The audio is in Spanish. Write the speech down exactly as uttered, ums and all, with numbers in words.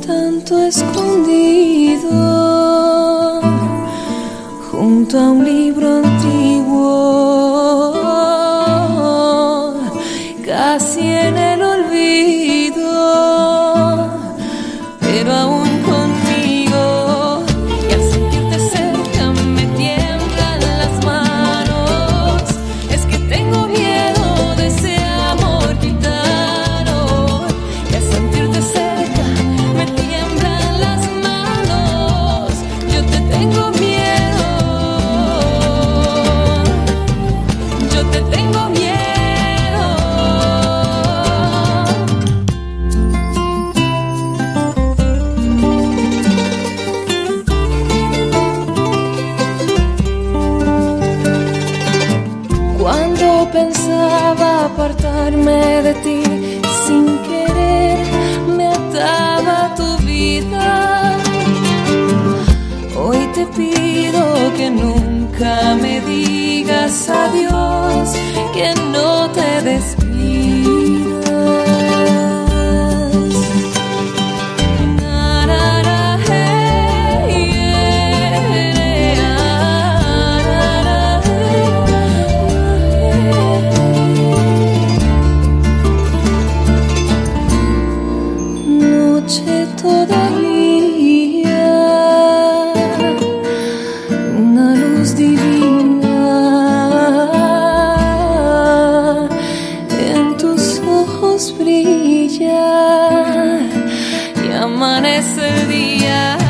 tanto escondido junto a un libro antiguo, casi en el olvido, pero aún conmigo. Y al sentirte cerca me tiemblan las manos. Es que tengo miedo de ese amor gitano. Y al sentirte cerca me tiemblan las manos. Yo te tengo miedo. Yo te tengo miedo. Cuando pensaba apartarme de ti, sin querer me ataba tu vida. Hoy te pido que nunca me digas adiós, que no te despidas. Na, na, na, hey, yeah, na, na, hey. Noche todavía, una luz divina en tus ojos brilla y amanece el día.